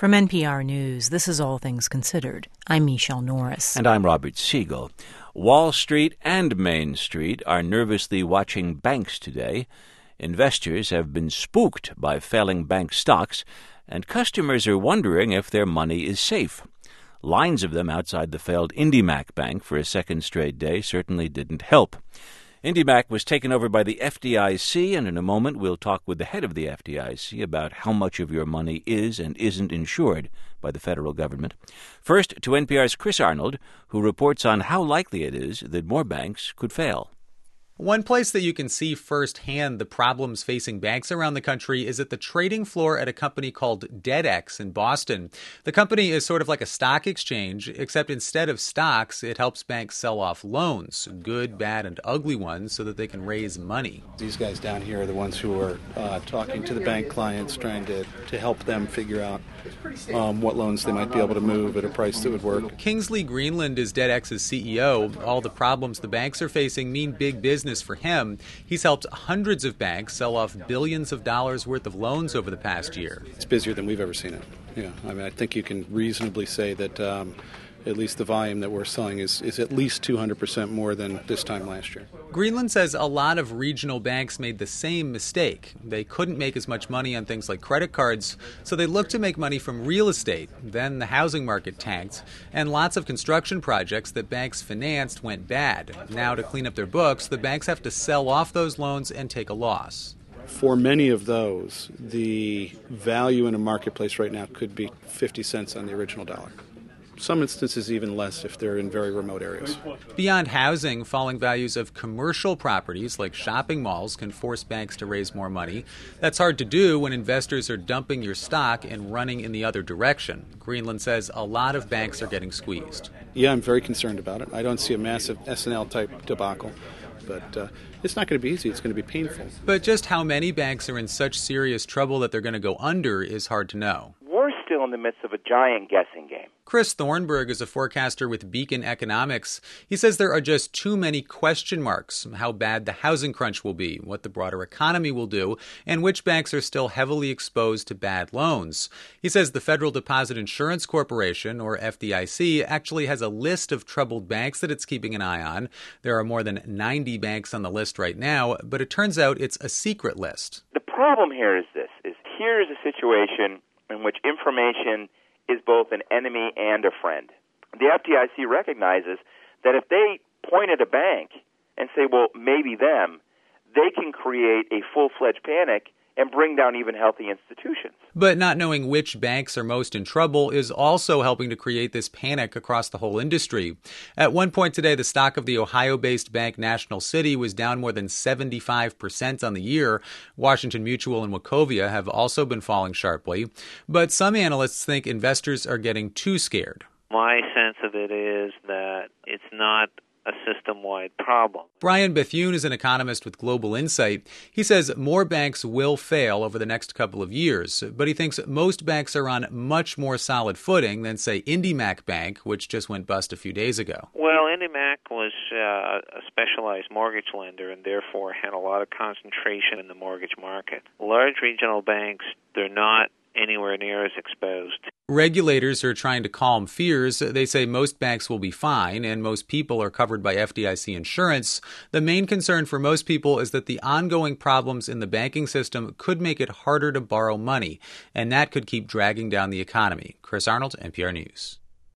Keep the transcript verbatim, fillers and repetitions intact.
From N P R News, this is All Things Considered. I'm Michelle Norris. And I'm Robert Siegel. Wall Street and Main Street are nervously watching banks today. Investors have been spooked by failing bank stocks, and customers are wondering if their money is safe. Lines of them outside the failed IndyMac Bank for a second straight day certainly didn't help. IndyMac was taken over by the F D I C, and in a moment we'll talk with the head of the F D I C about how much of your money is and isn't insured by the federal government. First, to N P R's Chris Arnold, who reports on how likely it is that more banks could fail. One place that you can see firsthand the problems facing banks around the country is at the trading floor at a company called DebtX in Boston. The company is sort of like a stock exchange, except instead of stocks, it helps banks sell off loans, good, bad, and ugly ones, so that they can raise money. These guys down here are the ones who are uh, talking to the bank clients, trying to, to help them figure out um, what loans they might be able to move at a price that would work. Kingsley Greenland is DebtX's C E O. All the problems the banks are facing mean big business for him. He's helped hundreds of banks sell off billions of dollars worth of loans over the past year. It's busier than we've ever seen it. Yeah, I mean, I think you can reasonably say that um, at least the volume that we're selling is, is at least two hundred percent more than this time last year. Greenland says a lot of regional banks made the same mistake. They couldn't make as much money on things like credit cards, so they looked to make money from real estate. Then the housing market tanked, and lots of construction projects that banks financed went bad. Now, to clean up their books, the banks have to sell off those loans and take a loss. For many of those, the value in a marketplace right now could be fifty cents on the original dollar. Some instances even less if they're in very remote areas. Beyond housing, falling values of commercial properties like shopping malls can force banks to raise more money. That's hard to do when investors are dumping your stock and running in the other direction. Greenland says a lot of banks are getting squeezed. Yeah, I'm very concerned about it. I don't see a massive S and L type debacle, but uh, it's not going to be easy. It's going to be painful. But just how many banks are in such serious trouble that they're going to go under is hard to know. We're still in the midst of a giant guessing game. Chris Thornburg is a forecaster with Beacon Economics. He says there are just too many question marks: how bad the housing crunch will be, what the broader economy will do, and which banks are still heavily exposed to bad loans. He says the Federal Deposit Insurance Corporation, or F D I C, actually has a list of troubled banks that it's keeping an eye on. There are more than ninety banks on the list right now, but it turns out it's a secret list. The problem here is this, is here is a situation in which information is both an enemy and a friend. The F D I C recognizes that if they point at a bank and say, well, maybe them, they can create a full-fledged panic and bring down even healthy institutions. But not knowing which banks are most in trouble is also helping to create this panic across the whole industry. At one point today, the stock of the Ohio-based bank National City was down more than seventy-five percent on the year. Washington Mutual and Wachovia have also been falling sharply. But some analysts think investors are getting too scared. My sense of it is that it's not a system-wide problem. Brian Bethune is an economist with Global Insight. He says more banks will fail over the next couple of years, but he thinks most banks are on much more solid footing than, say, IndyMac Bank, which just went bust a few days ago. Well, IndyMac was uh, a specialized mortgage lender and therefore had a lot of concentration in the mortgage market. Large regional banks, they're not anywhere near as exposed. Regulators are trying to calm fears. They say most banks will be fine and most people are covered by F D I C insurance. The main concern for most people is that the ongoing problems in the banking system could make it harder to borrow money, and that could keep dragging down the economy. Chris Arnold, N P R News.